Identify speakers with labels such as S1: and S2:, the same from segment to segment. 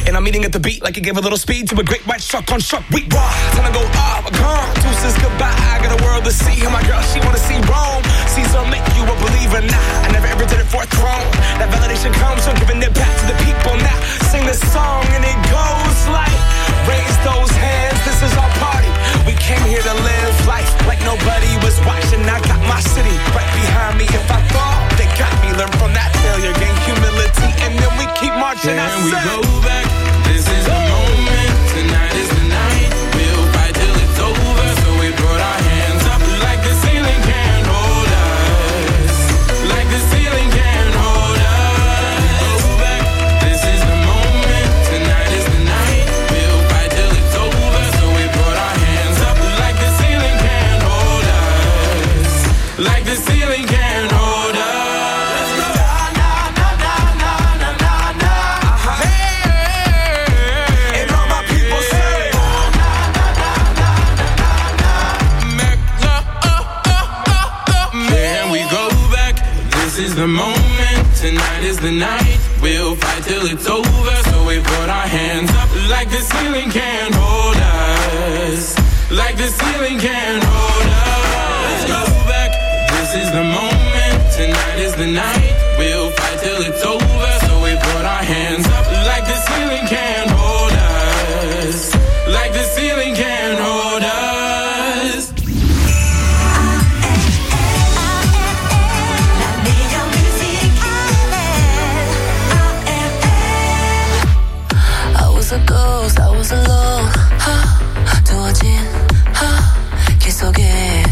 S1: And I'm eating at the beat like it gave a little speed to a great white shark on shark. We raw, time to go up, gone. Deuces goodbye, I got a world to see. And my girl, she wanna see Rome. Caesar make you a believer, nah. I never ever did it for a throne. That validation comes from giving it back to the people. Now sing this song and it goes like, raise those hands, this is our party. We came here to live life like nobody was watching. I got my city right behind me. If I fall, they got me. Learn from that failure, gain humility, and then we keep marching.
S2: Can we go back? This is the moment. Tonight is the night. We'll fight till it's over. So we put our hands up like the ceiling can't hold us. Like the ceiling can't hold us. Go back. This is the moment. Tonight is the night. We'll fight till it's over. So we put our hands up like the ceiling can't hold us. Like the ceiling can't hold us. This is the moment, tonight is the night. We'll fight till it's over. So we put our hands up like the ceiling can't hold us. Like the ceiling can't hold us. Let's go back. This is the moment, tonight is the night. We'll fight till it's over. So we put our hands up like the ceiling can't hold us. Like the ceiling can't hold us.
S3: A ghost, I was alone. 두어진 길 속에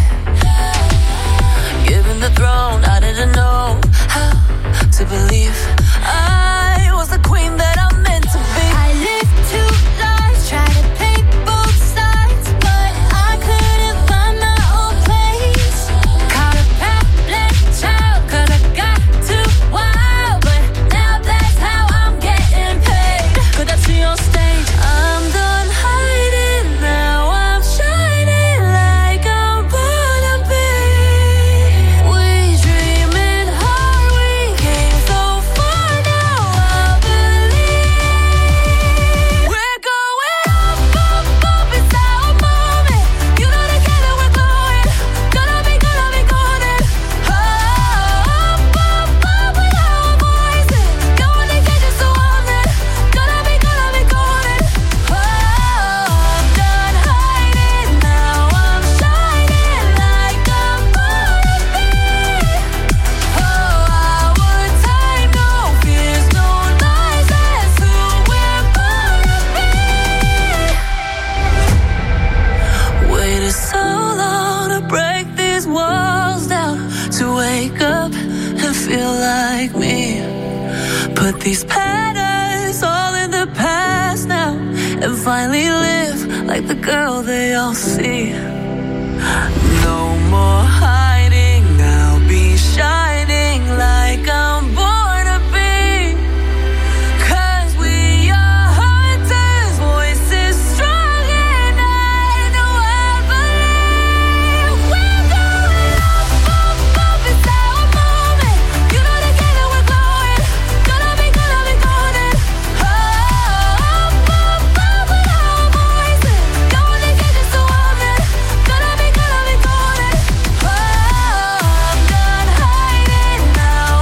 S3: given the throne, I didn't know how to believe I was the queen that I'm meant to be. I lived two lives, tried to pick both sides, but I couldn't find my own place. Caught a bad child, 'cause I got too wild, but now that's how I'm getting paid. Could I see on stage? I'm done hiding now. I'm shining like I'm born to be. We dreaming hard, we came so far. Now I believe we're going up, up, up. It's our moment. You know together we're going. Gonna be golden. Up, up, up with our voices. Going to get you so on it. Gonna be golden. Oh, I'm done hiding now. I'm shining like I'm born to be. Oh, our time, no fears, no lies. That's who we're born to be. Waited so long to break these walls down, to wake up and feel like me. Put these patterns all in the past now, and finally live like the girl they all see. No more hiding, I'll be shining like I'm born to be. 'Cause we are hunters, voices strong, and I know I believe we're going up, up, up. It's our moment. You know together we're glowing. Gonna be golden. Oh, up, up, up with our voices. Going to get you so on it. Gonna be golden. Oh, I'm done hiding now.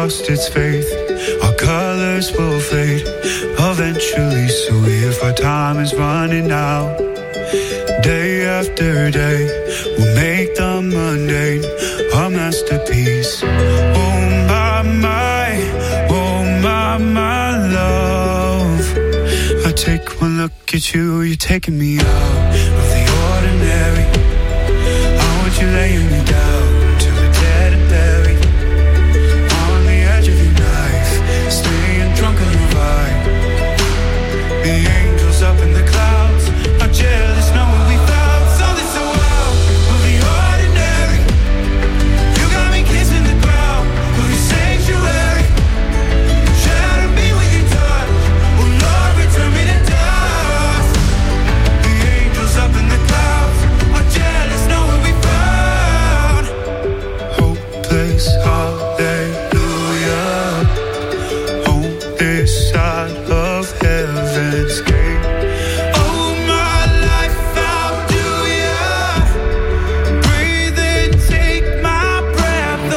S4: lost its faith. Our colors will fade eventually. So if our time is running out, day after day, we'll make the mundane a masterpiece. Oh my, oh my love. I take one look at you, you're taking me out of the ordinary. I want you laying me down till we're dead and buried. On the edge of your knife, staying drunk on your vibe. The angels up in the clouds are jealous knowing we found something so out of the ordinary. You got me kissing the ground of your sanctuary. Shadow me with your touch. Oh Lord, return me to dust. The angels up in the clouds are jealous knowing we found hopeless hallelujah on this side of heaven's gate. Oh my life, how do ya breathe and take my breath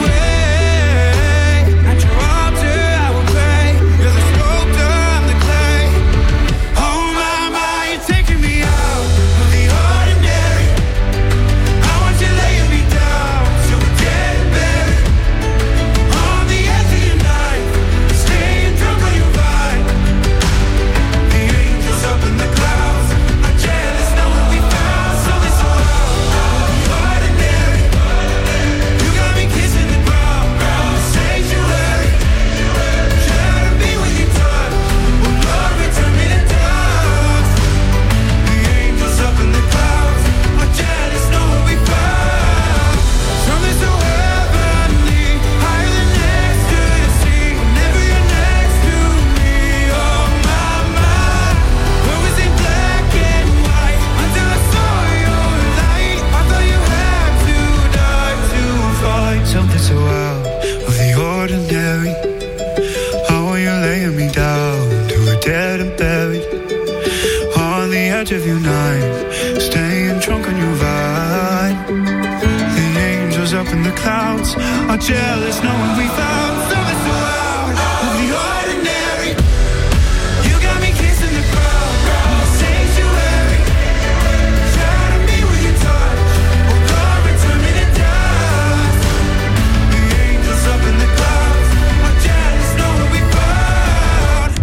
S4: away? At your altar I will pray. You're the sculptor, I'm the clay. Oh my, you're taking me out of the ordinary. I want you laying me down till we're dead and buried. On the edge of your knife, staying drunk on your vibe. The angels up in the clouds are jealous knowing we found something so out of the ordinary. You got me kissing the ground of the sanctuary. Shadow me with your touch. Oh Lord, return me to dust. The angels up in the clouds are jealous knowing we found something so heavenly, higher than next to the sea. Whenever you're next to me, oh my. Where was it black and white until I saw your light? I thought you had to die to find something so out of the ordinary. How are you laying me down till we're dead and buried? On the edge of your knife, staying drunk on your vibe. The angels up in the clouds are jealous knowing we found something so out of the ordinary. You got me kissing the ground of the sanctuary. Shadow me with your touch. Oh Lord, return me to dust. The angels up in the clouds are jealous knowing we found.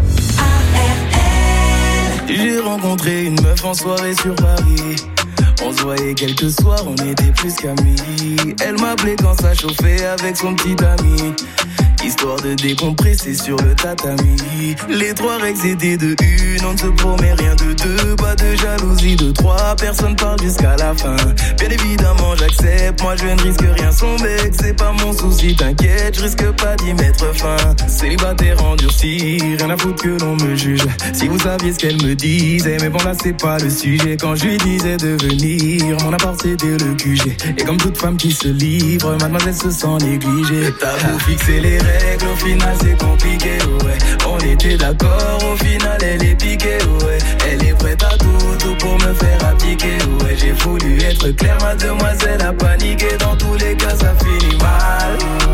S5: J'ai rencontré une meuf en soirée sur Paris. On se voyait quelques soirs, on était plus qu'amis. Elle m'appelait quand ça chauffait avec son petit ami. Histoire de décompresser sur le tatami. Les trois règles étaient de une, on ne se promet rien de deux. Pas de jalousie de trois, personne parle jusqu'à la fin. Bien évidemment j'accepte, moi je ne risque rien. Son mec c'est pas mon souci, t'inquiète, je risque pas d'y mettre fin. Célibataire endurci, rien à foutre que l'on me juge. Si vous saviez ce qu'elle me disait, mais bon là c'est pas le sujet. Quand je lui disais de venir, mon appart c'était le QG. Et comme toute femme qui se livre, mademoiselle se sent négligée. T'as beau fixer les règles, au final c'est compliqué, ouais. On était d'accord, au final elle est piquée, ouais. Elle est prête à tout pour me faire appliquer, ouais. J'ai voulu être clair, mademoiselle a paniqué. Dans tous les cas ça finit mal.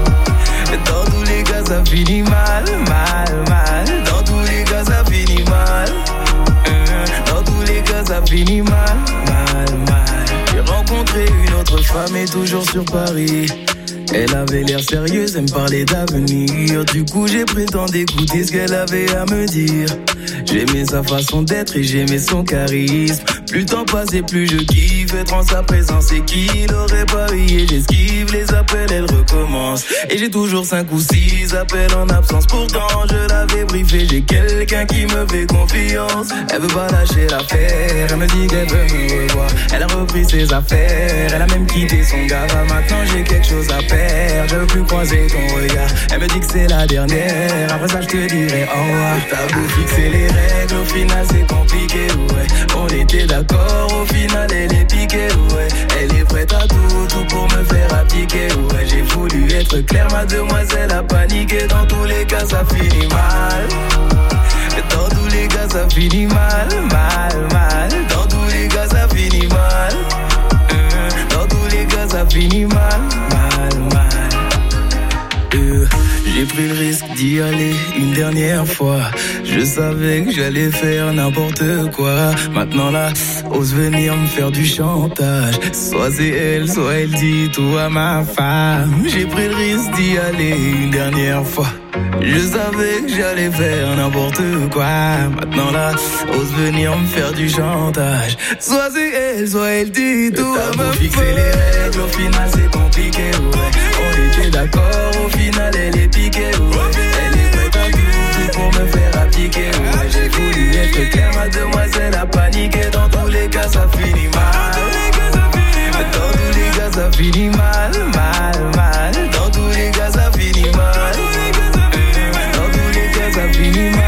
S5: Dans tous les cas ça finit mal. Dans tous les cas ça finit mal. Dans tous les cas ça finit mal. J'ai rencontré une autre femme et toujours sur Paris. Elle avait l'air sérieuse, elle me parlait d'avenir. Du coup j'ai prétendu écouter ce qu'elle avait à me dire. J'aimais sa façon d'être et j'aimais son charisme. Plus le temps passait, plus je kiffe être en sa présence. Et qu'il aurait parié, j'esquive les appels, elle recommence. Et j'ai toujours 5 ou 6 appels en absence. Pourtant je l'avais briefé, j'ai quelqu'un qui me fait confiance. Elle veut pas lâcher l'affaire, elle me dit qu'elle veut me revoir. Elle a repris ses affaires, elle a même quitté son gars. Maintenant j'ai quelque chose à faire, je veux plus croiser ton regard. Elle me dit que c'est la dernière, après ça je te dirai au revoir. T'as beau fixer les règles, au final c'est compliqué, ouais. On était d'accord, au final elle est piquée, ouais. Elle est prête à tout pour me faire appliquer, ouais. J'ai voulu être clair, mademoiselle a paniqué. Dans tous les cas ça finit mal. Dans tous les cas ça finit mal. Dans tous les cas ça finit mal. Dans tous les cas ça finit mal. J'ai d'y aller une dernière fois. Je savais que j'allais faire n'importe quoi. Maintenant là, ose venir me faire du chantage. Soit c'est elle, soit elle dit tout à ma femme. J'ai pris le risque d'y aller une dernière fois. Je savais que j'allais faire n'importe quoi. Maintenant là, ose venir me faire du chantage. Soit c'est elle, soit elle dit tout à ma femme. Fixer les règles, au final c'est compliqué, ouais. On était d'accord, au final elle est piquée, ouais. Elle est prête à tout pour me faire appliquer, ouais. J'ai voulu être clair, mademoiselle a paniqué. Dans tous les cas ça finit mal. Dans tous les cas ça finit mal, mal, mal. Dans tous les cas ça finit mal. Dans tous les cas ça finit mal.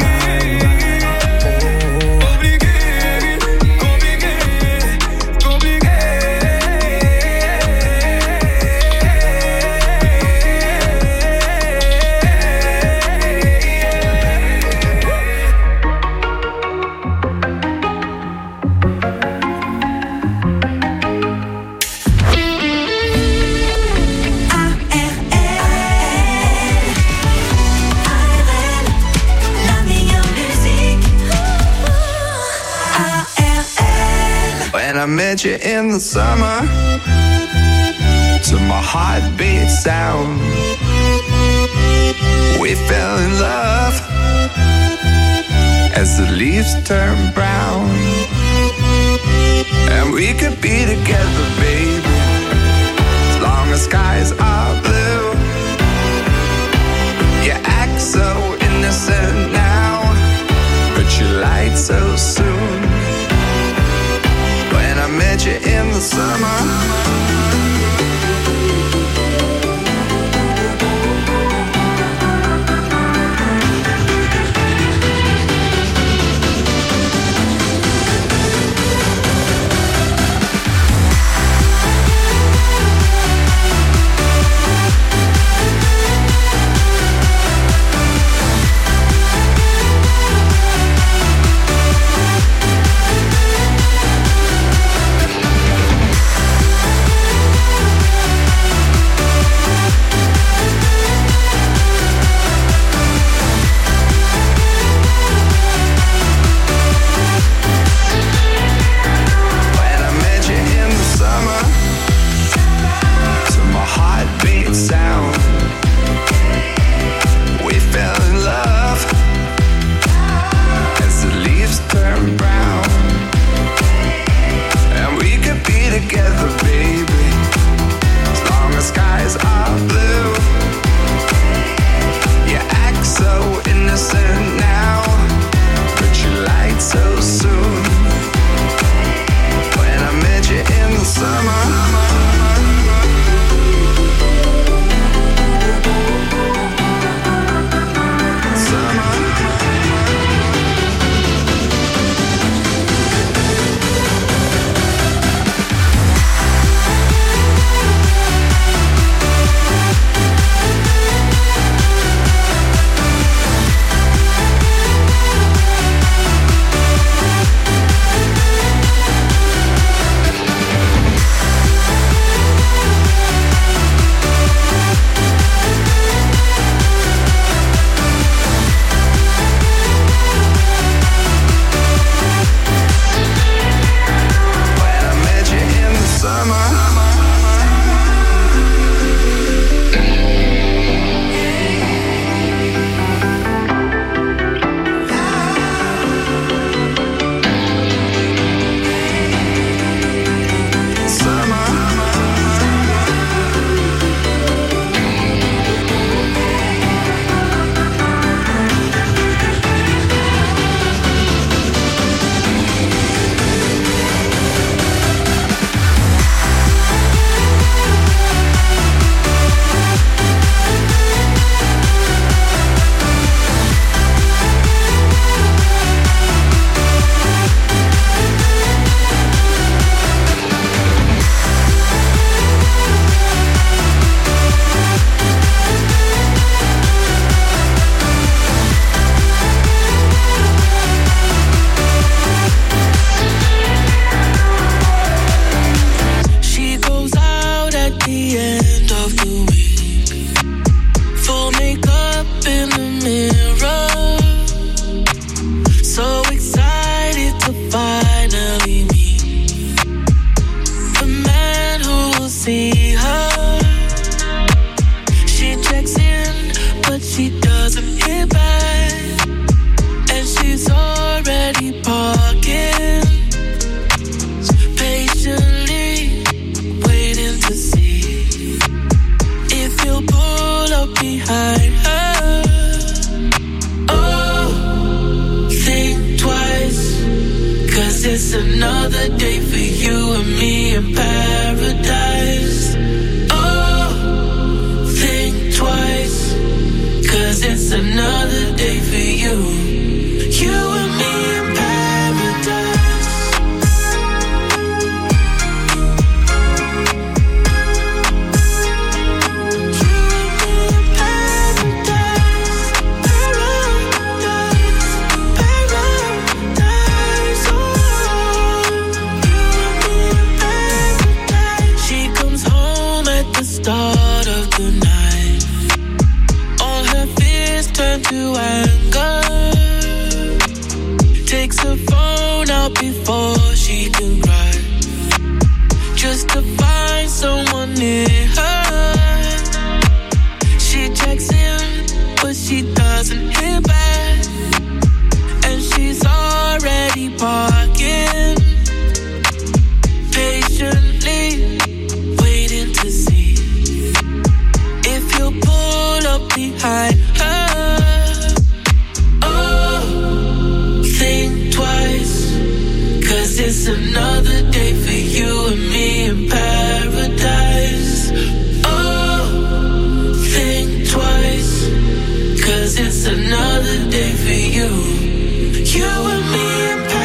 S6: I met you in the summer, to my heartbeat sound. We fell in love as the leaves turn brown. And we could be together, baby, as long as skies are blue. You act so innocent now, but you lied so soon. When I met you in the summer,
S3: another day for you and me in paradise. Oh, think twice, 'cause it's another day for you and me in paradise. Start of the night, all her fears turn to anger. Takes her phone out before she can cry, just to find someone near her. She checks in, but she doesn't hear back, and she's already parking, patiently waiting to see if you'll pull up behind her. Oh, think twice, 'cause it's another day for you and me in paradise. Oh, think twice, 'cause it's another day for you and me in paradise.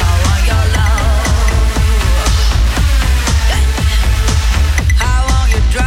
S7: Drive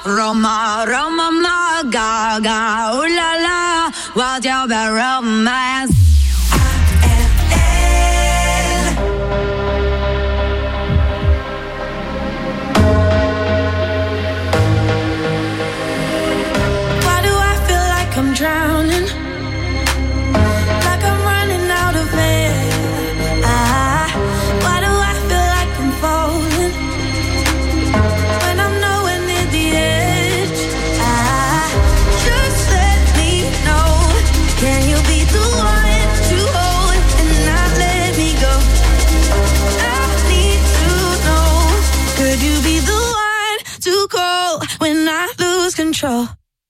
S3: Roma, Roma, ma, Gaga, ooh la la, what's your bad romance? Why do I feel like I'm drowning? Like I'm running out of air. Why do I feel like I'm falling when I'm nowhere near the edge? Just let me know. Can you be the one to hold and not let me go? I need to know. Could you be the one to call when I lose control?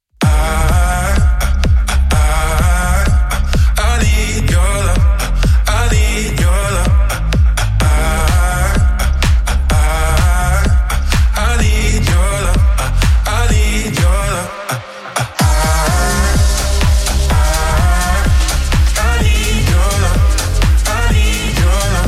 S2: I need your love. I need your love. I need your love. I need your love. I need your love. I need your love.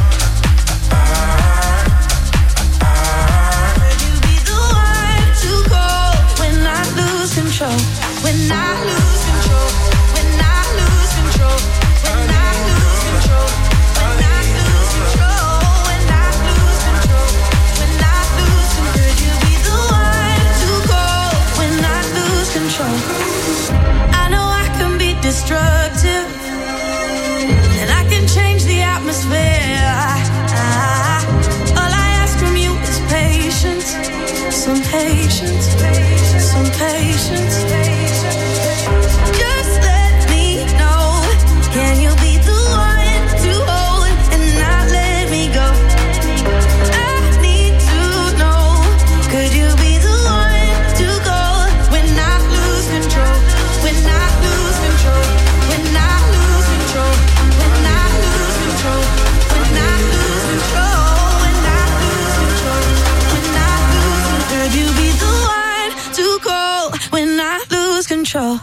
S3: Could you be the one to call when I lose control? When I lose control. When I lose control. When I lose control. When I lose control. When I lose control. When I lose control. Could you be the one to call when I lose control? I know I can be destructive, and I can change the atmosphere. All I ask from you is patience, some patience, some patience. Just let me know. Can you be the one to hold and not let me go? I need to know. Could you be the one to go when I lose control? When I lose control. When I lose control. When I lose control. When I lose control. When I lose control. When I lose control. Could you be the one to call when I lose control?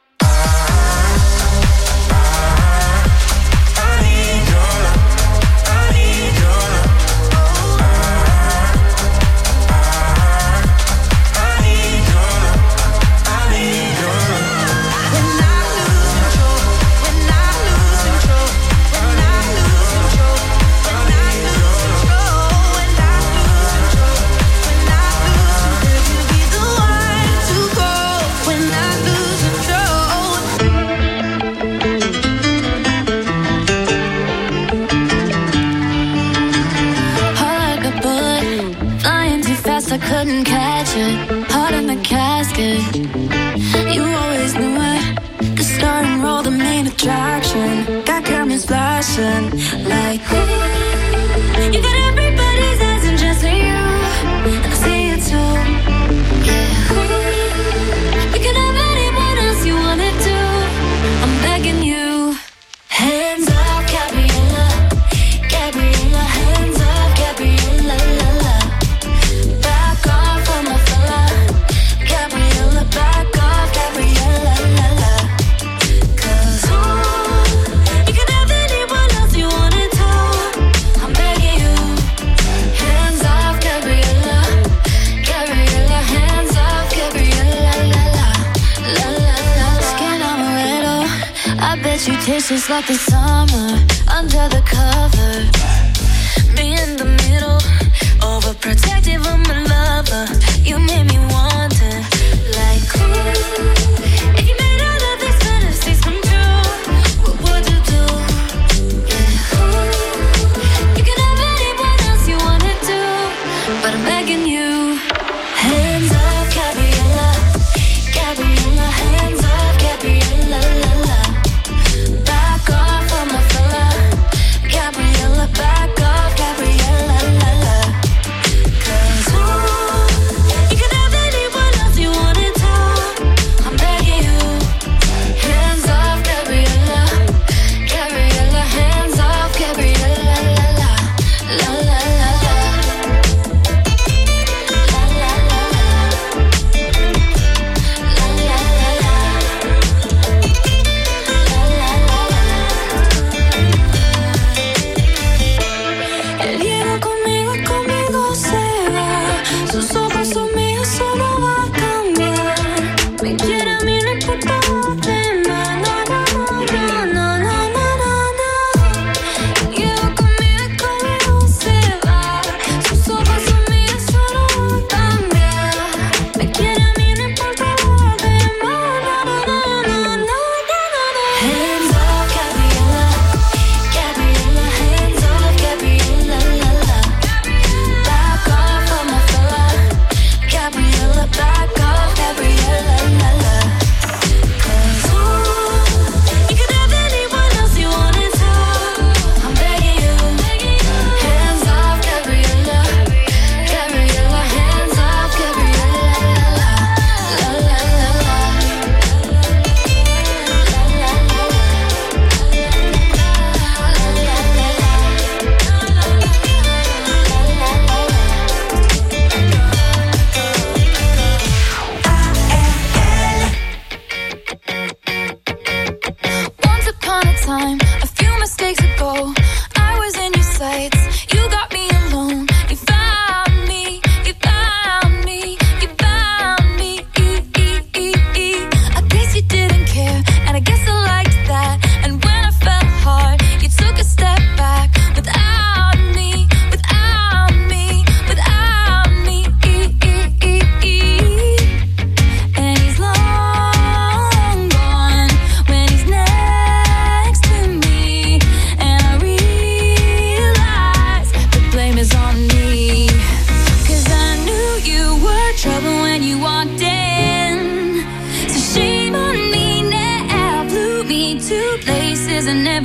S3: I couldn't catch it, heart in the casket. You always knew it. The starting role, the main attraction. Got cameras flashing like ooh. You got everybody's eyes and just you, and I see it too. Yeah, ooh. You can have anyone else you wanted to. I'm begging you. Hands up, Gabriella, Gabriella. Hands up, Gabriella, la la. Back off on my fella, Gabriella. Back off, Gabriella, la la. 'Cause you can have anyone else you wanted to. I'm begging you. Hands off, Gabriella, Gabriella. Hands off, Gabriella, la la, la la la. Skin amaretto, I bet you taste just like the summer under the cover. Me in the middle, overprotective of my lover. You made me want it, like ooh. If you made all of these fantasies come true, what would you do? Yeah, ooh. You can have anyone else you wanted to, but I'm begging you. Hands up, Gabriella, Gabriella. Hands up, Gabriella, la la. Back off on my fella, Gabriella. Back off, Gabriella, la la. 'Cause ooh,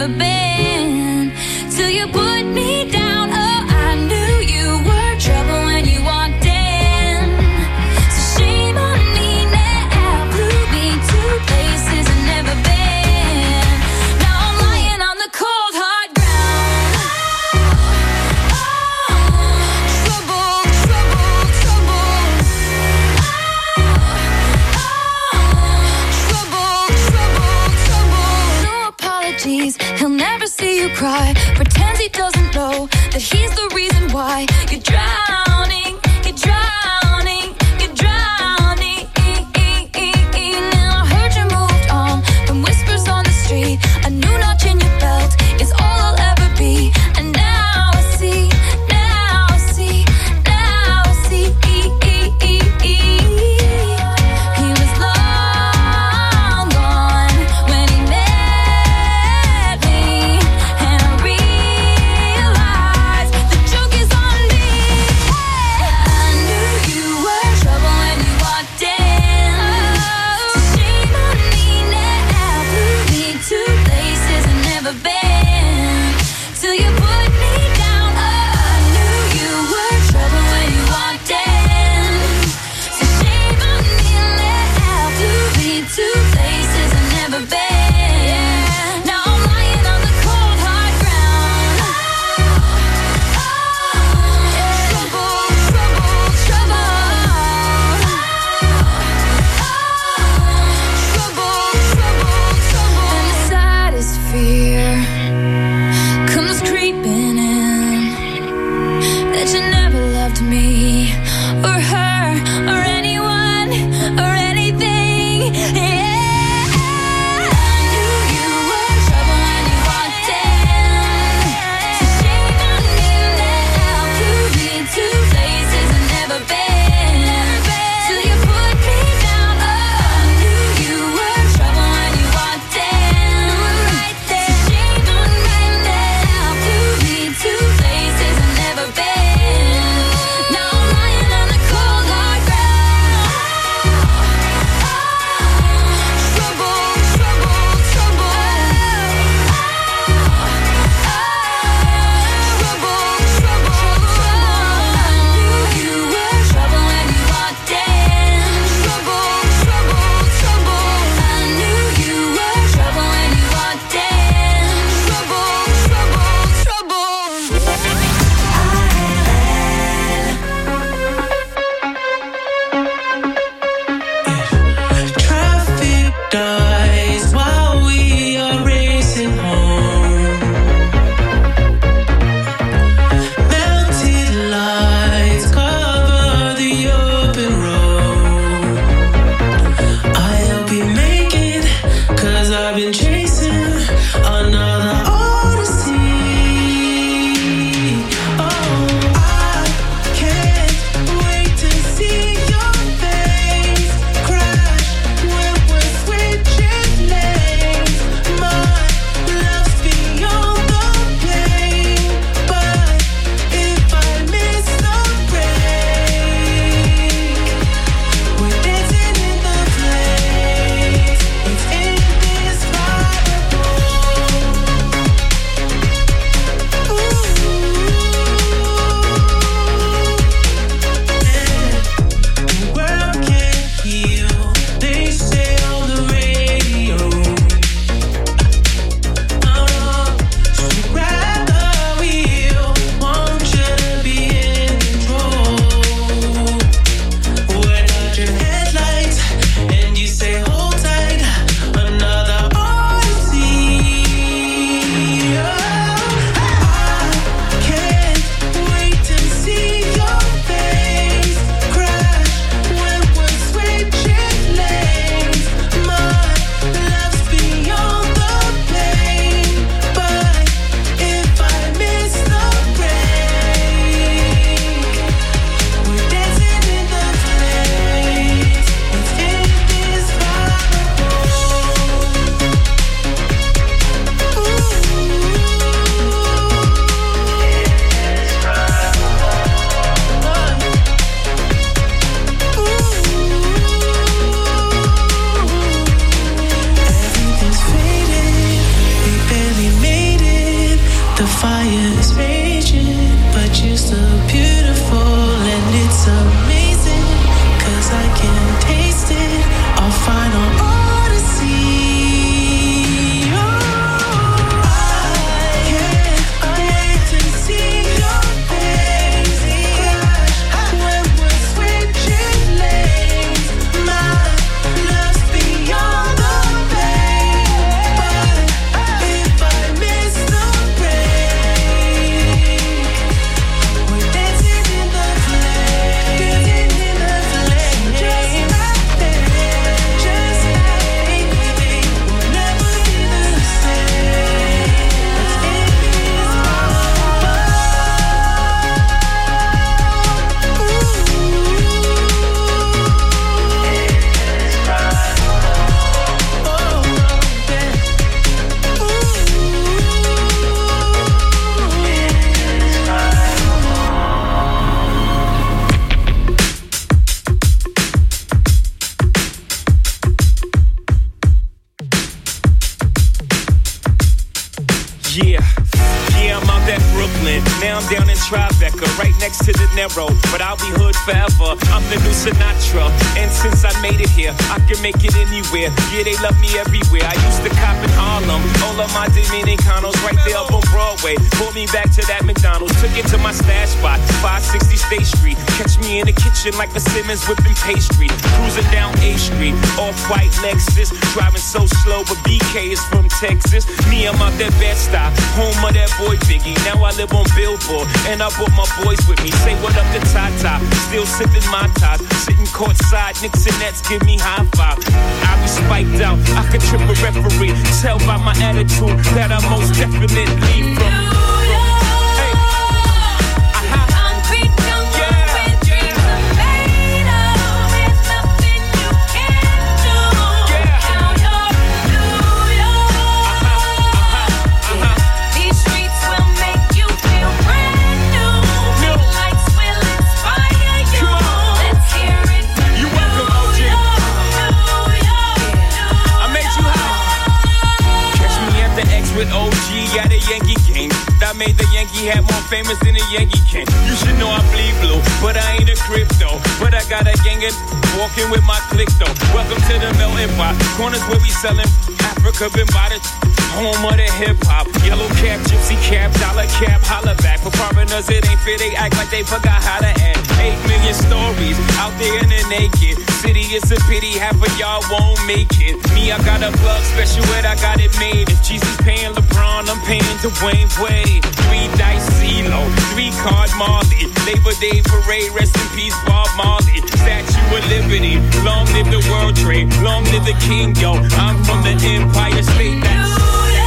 S3: never been. Till you put me down, oh, I knew you were trouble when you walked in. So shame on me now, blew me to places I've never been. Now I'm lying on the cold hard ground. Trouble, trouble, trouble. Trouble, trouble, trouble. No apologies, he'll never see you cry. Pretends he doesn't know that he's the reason why you're drowning, you're drowning, you're drowning. Now I heard you moved on from whispers on the street. A new notch in your belt is all I'll ever be. And now I see, now I see, now I see. He was long gone when he met me, and I realized the joke is on me.
S1: Yeah, I'm out at Brooklyn. Now I'm down in Tribeca, right next to the Narrow. But I'll be hood forever. I'm the new Sinatra. And since I made it here, I can make it anywhere. Yeah, they love me everywhere. I used to cop in Harlem. All of my Dominicanos right there up on Broadway. Pulled me back to that McDonald's. Took it to my stash spot, 560 State Street. Catch me in the kitchen like a Simmons whipping pastry. Cruising down A Street, off-white Lexus. Driving so slow, but BK is from Texas. Me, I'm out that Bed-Stuy, home of that boy Biggie. Now I live on Billboard, and I brought my boys with me. Say what up to Tata, still sipping my ties. Sitting courtside, Knicks and Nets give me high five. I be spiked out, I could trip a referee. Tell by my attitude that I most definitely from. With OG at a Yankee game. That made the Yankee hat more famous than a Yankee can. You should know I bleed blue, but I ain't a crypto. But I got a gang of walking with my click though. Welcome to the melting pot. Corners where we selling Africa been by the home of the hip hop. Yellow cap, gypsy cap, dollar cap, holla back. For foreigners it ain't fair, they act like they forgot how to act. 8 million stories out there in the naked city. It's a pity half of y'all won't make it. Me, I got a plug special ed, I got it made. If Jesus paying LeBron, I'm paying Dwayne Wade. 3 dice CeeLo, 3 card Marley. Labor Day parade, rest in peace Bob Marley. Statue of Liberty, long live the World Trade, long live the King, yo. I'm from the Empire State. That's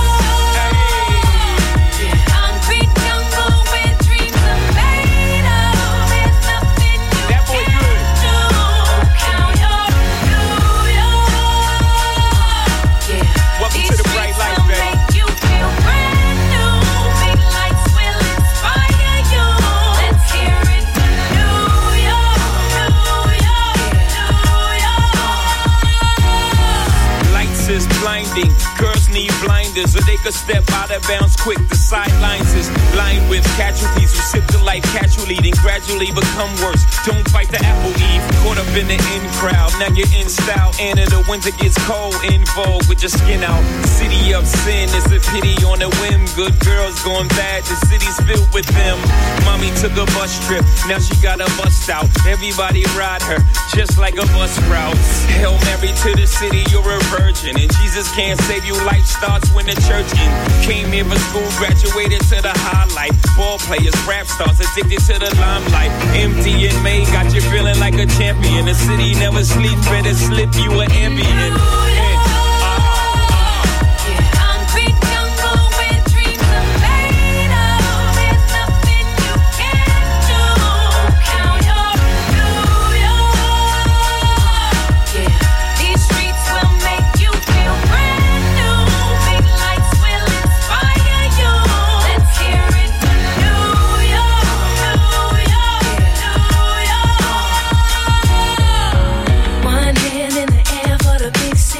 S1: blinding. Girls need blinders so they could step out of bounds quick. The sidelines is lined with casualties who sip the life casually, then gradually become worse. Don't fight the apple eve, caught up in the in crowd. Now you're in style, and in the winter gets cold. In vogue with your skin out. City of sin is a pity on a whim. Good girls going bad, the city's filled with them. Mommy took a bus trip, now she got a bust out. Everybody ride her, just like a bus route. Hail Mary to the city, you're a virgin. And Jesus can't save you, life starts when the church ends. Came here for school, graduated to the highlight. Ball players, rap stars, addicted to the limelight. Empty in May, got you feeling like a champion. The city never sleeps, better slip you an ambient.
S3: One hand in the air for the big city.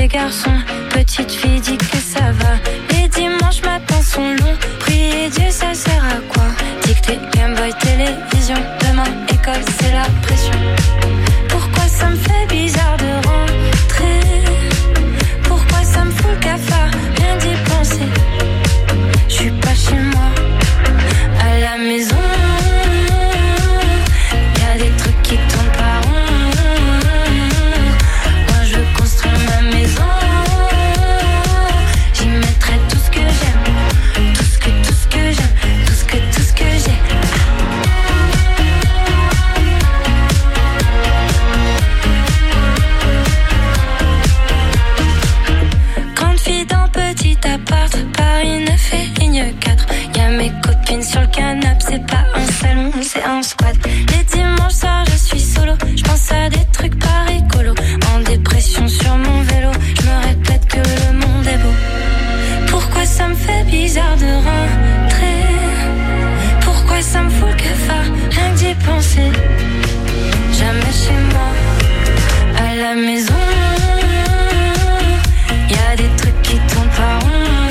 S7: garçons. Petite fille dit que ça va. Les dimanches matins sont longs. Prier Dieu, ça sert à quoi? Dictée, Game Boy, télévision. Demain, école, c'est la pression. Pourquoi ça me fait bizarre de rentrer? Pourquoi ça me fout le cafard? Rien d'y penser. Je suis pas chez moi, à la maison. Y'a des trucs qui tournent pas rond. Moi je veux construire ma maison. J'y mettrai tout ce que j'aime, tout ce que j'aime, tout ce que j'ai. Grande fille d'un petit appart, Paris 9 et ligne 4. Y'a mes copines sur le canapé, c'est pas un salon, c'est un squat. Les dimanches soirs je suis solo, je pense à des trucs pas rigolos. En dépression sur mon vélo, je me répète que le monde est beau. Pourquoi ça me fait bizarre de rentrer? Pourquoi ça me fout le cafard? Rien que d'y penser. Jamais chez moi, à la maison. Y'a des trucs qui tournent pas rond.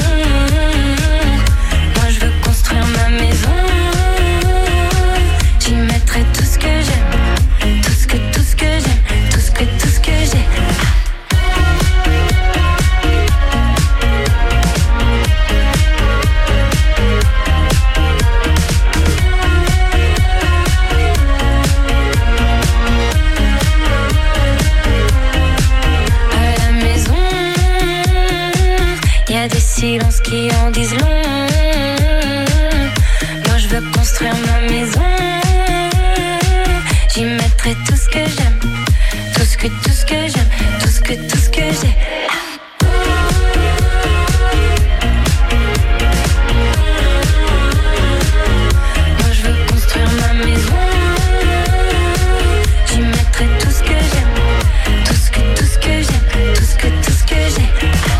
S7: Moi je veux construire ma maison. J'y mettrai tout ce que j'aime, tout ce que j'aime, tout ce que j'ai. À la maison, y'a des silences qui en disent long. Moi je veux construire ma maison. J'y mettrai tout ce que j'aime, tout ce que j'aime, tout ce que j'ai. Moi je veux construire ma maison. J'y mettrai tout ce que j'aime, tout ce que j'aime, tout ce que j'ai.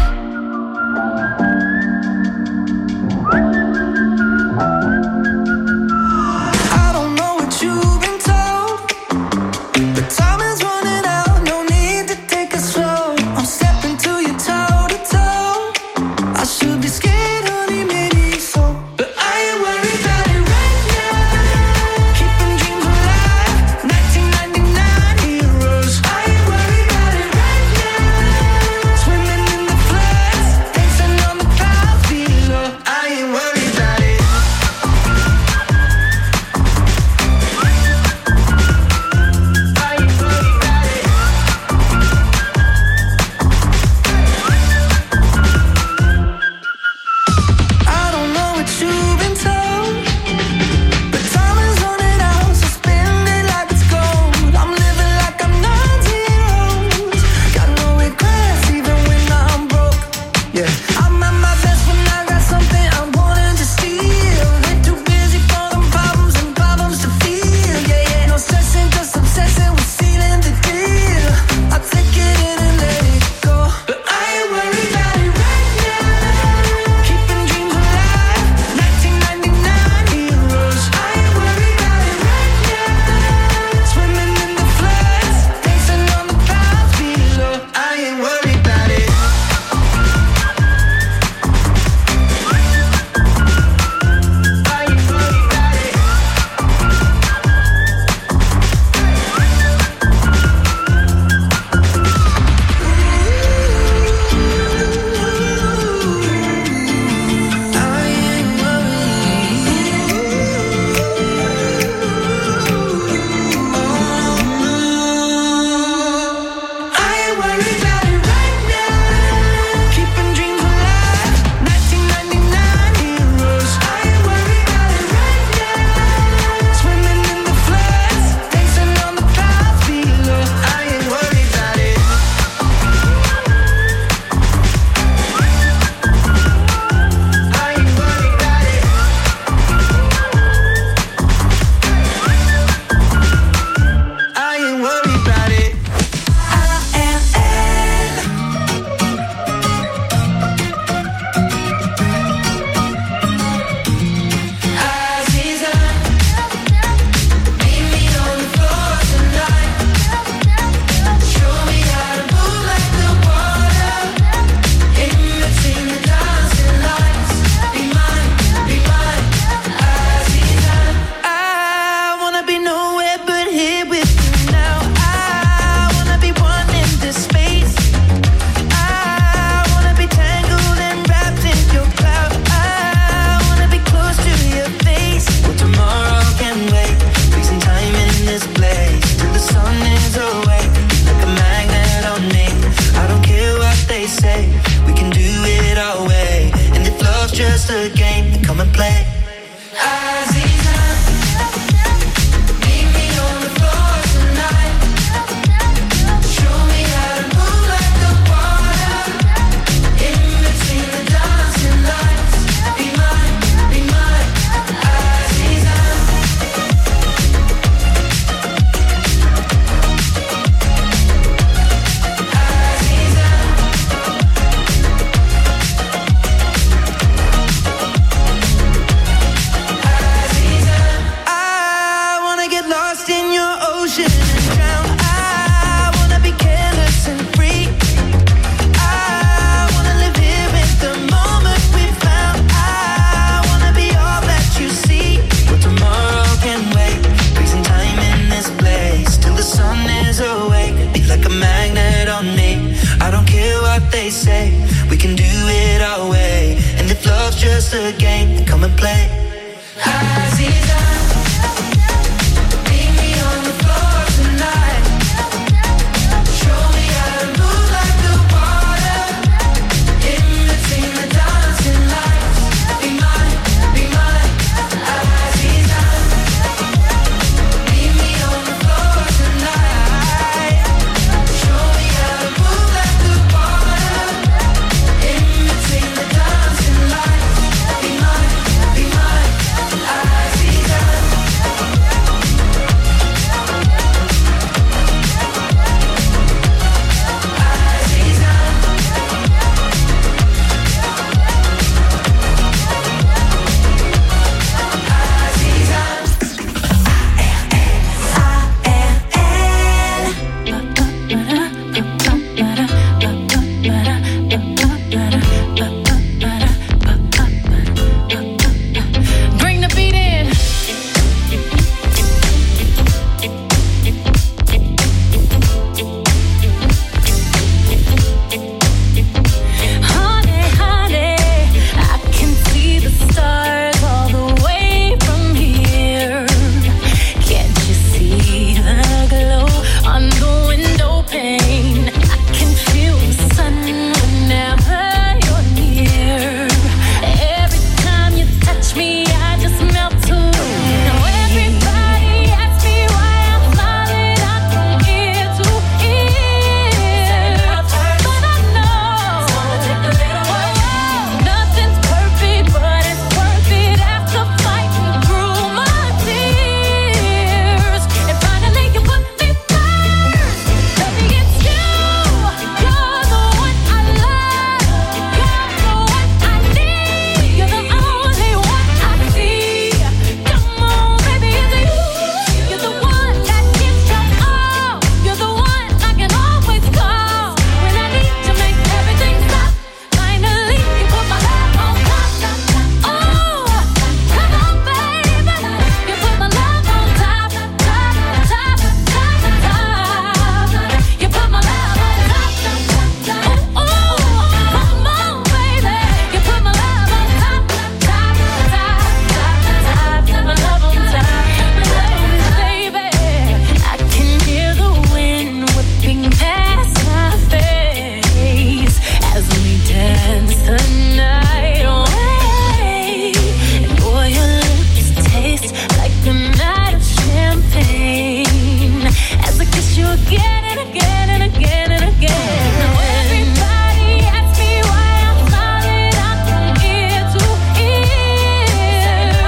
S8: I don't know what you've been told, but time is running out. No need to take it slow. I'm stepping to your
S9: just a game.